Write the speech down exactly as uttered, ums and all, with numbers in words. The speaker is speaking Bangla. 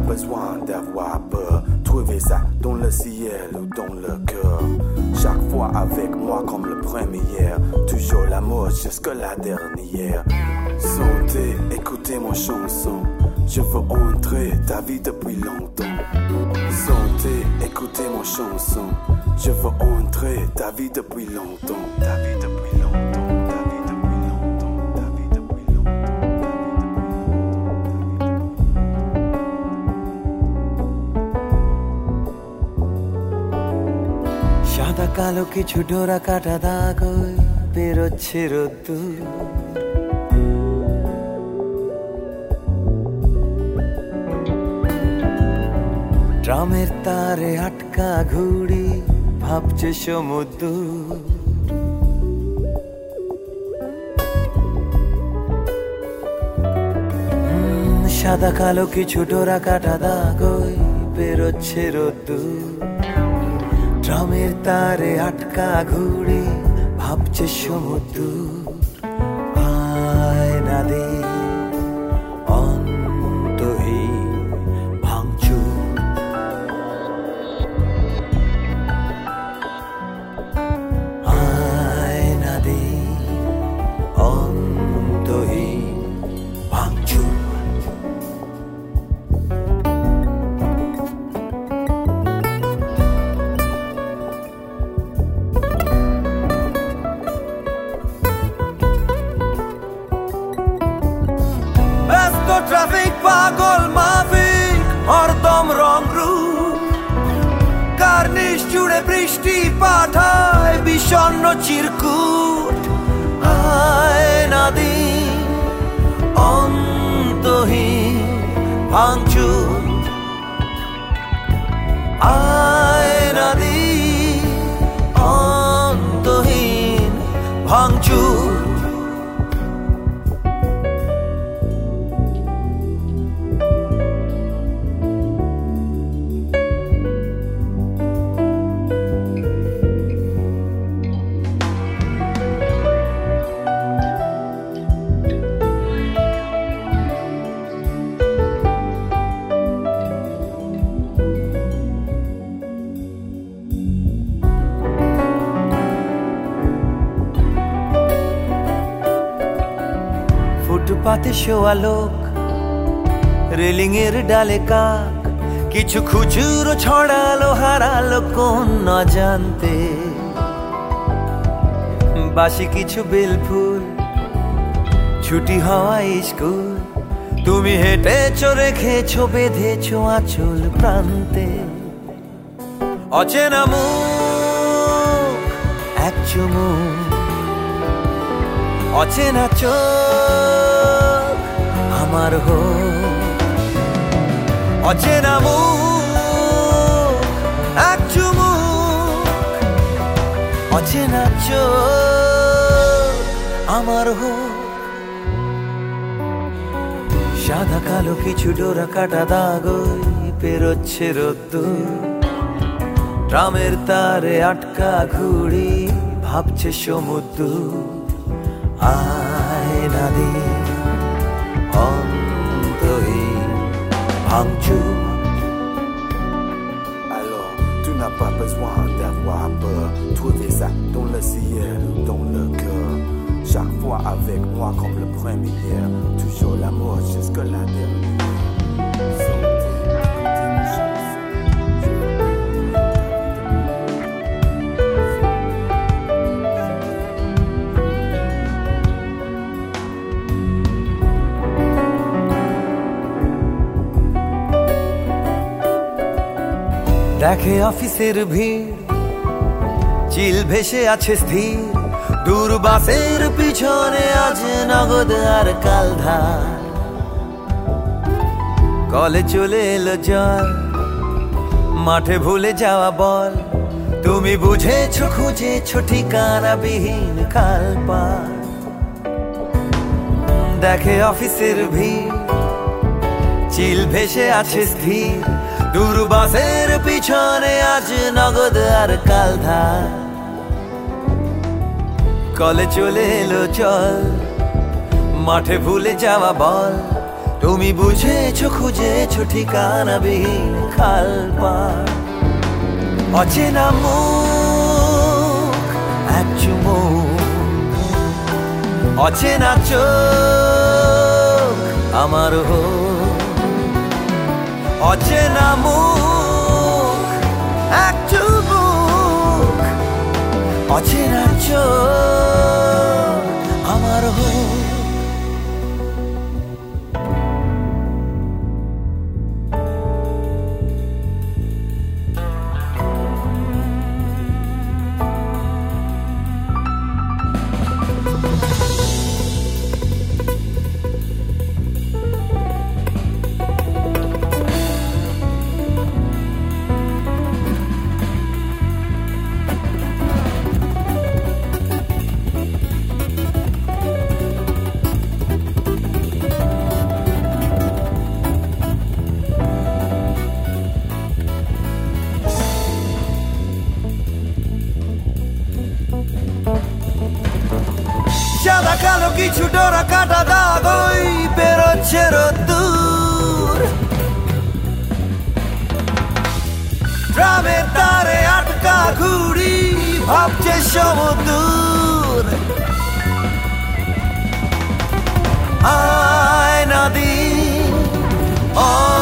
besoin d'avoir peur. Trouver ça dans le ciel ou dans le cœur. Chaque fois avec moi comme le premier. Toujours l'amour jusque la dernière. Sentez, écoutez mon chanson. Je veux entrer ta vie depuis longtemps. Sentez, écoutez mon chanson. Je veux entrer ta vie depuis longtemps. Ta vie depuis longtemps. Ta vie depuis longtemps. Ta vie depuis longtemps. সাদা কালো কিছু ডোরা কাটা দাগ বেরোচ্ছে রোদ্দুর ড্রামের তারে আটকা ঘুড়ি ভাবছে সমুদ্র সাদা কালো কিছু ডোরা কাটা দাগ বেরোচ্ছে রোদ্দুর ড্রামের তারে আটকা ঘুড়ি ভাবছে সমুদ্র আয়না দে অন্তহীন ভাঙচুর আয়না দে অন্তহীন ভাঙচুর ট্রাফিক পাগল মাফিক হরদম রং রূপ কার নিষ্ঠুরে বৃষ্টি পাঠায় বিষণ্ণ চিরকুট আয়না দিন অন্তহীন ভাঙচুর আয়না দিন অন্তহীন ভাঙচুর ফুটপাতে শোয়া লোক রেলিং এর ডালে কাক কিছু খুচুরো ছড়ালো হারালো কোন না জানতে বাসি কিছু বেলফুল ছুটি হওয়া স্কুল তুমি হেঁটেছো রেখেছো বেঁধেছো আঁচল প্রান্তে অচেনা মুখ এক চুমুক অচেনা চোখ আমার হো অচেনা মুখ এক চুমুক অচেনা চোখ আমার হো সাদা কালো কিছু ডোরা কাটা দাগ পেরোচ্ছে রোদ্দুর ড্রামের তারে আটকা ঘুড়ি ভাবছে সমুদ্র আয়না দিন অন্তহীন ভাঙচুর Alors, tu n'as pas besoin d'avoir peur. Trouver ça dans le ciel ou dans le cœur. Chaque fois avec moi comme le premier. Toujours l'amour jusque la dernière. দেখে অফিসের ভিড় চিল ভেসে আছে স্থির দূর বাসের পিছনে আজ নগদ আর কালধার কলে চলে এলো জল মাঠে ভুলে যাওয়া বল তুমি বুঝেছো খুঁজেছো ঠিকানা বিহীন কালপার দেখে অফিসের ভিড় চিল ভেসে আছে স্থির দূর বাসের পিছনে আজ নগদ আর কালধার কলে চলে এলো চল মাঠে ভুলে যাওয়া বল তুমি বুঝেছো খুঁজেছো ঠিকানাবিহীন খাল পার অচেনা মুখ এক চুমুক অচেনা চোখ আমার হোক অচেনা মুখ এক চুমুক অচেনা চোখ আমার হোক সাদা কালো কিছু ডোরা কাটা দাগ ওই বেরোচ্ছে রোদ্দুর ড্রামের তারে আটকা ঘুড়ি ভাবছে সমুদ্র আয় নদী